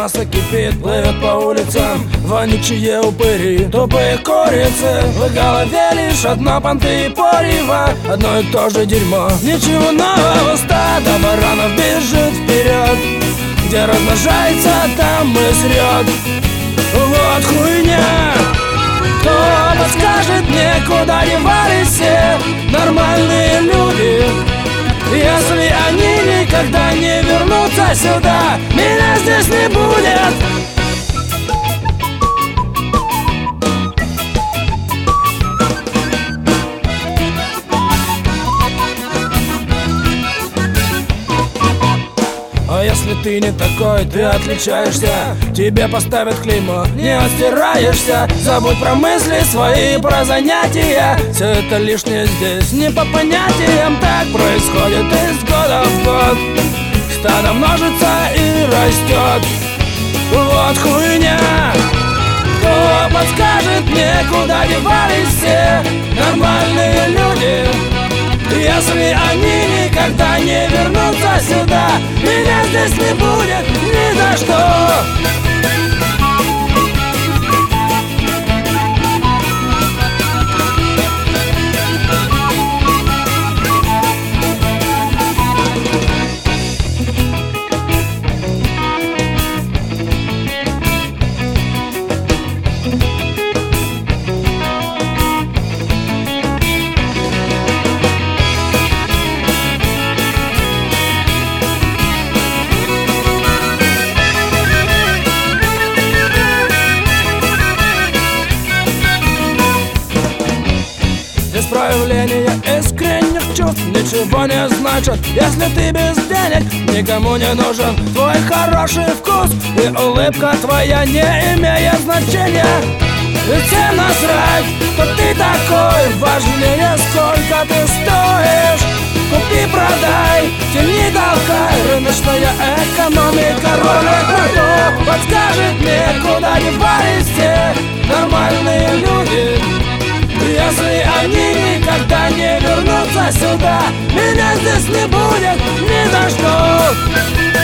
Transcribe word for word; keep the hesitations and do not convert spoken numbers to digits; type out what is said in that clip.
Масло кипит, плывет по улицам вонючие упыри, тупые курицы. В голове лишь одно понты и порева, одно и то же дерьмо. Ничего нового, стадо баранов бежит вперед, где размножается, там и срет. Вот хуйня. Кто подскажет мне, куда девались все нормальные люди? Если они никогда не вернутся сюда, меня здесь не будет. А если ты не такой, ты отличаешься, тебе поставят клеймо, не отстираешься. Забудь про мысли свои, про занятия, все это лишнее здесь не по понятиям. Так происходит из года в год, стадо множится и растет. Вот хуйня. Кто подскажет мне, куда девались все нормальные люди? Если они никогда не вернутся сюда, меня здесь не будет ни за что. Здесь проявление искренних чувств ничего не значит, если ты без денег никому не нужен. Твой хороший вкус и улыбка твоя не имеет значения. Ведь всем насрать, кто ты такой, важнее сколько ты стоишь. Купи, продай, тяни, толкай, рыночная экономика. Ролик кто подскажет мне, куда девались все нормальные люди? Если они никогда не вернутся сюда, меня здесь не будет ни за что.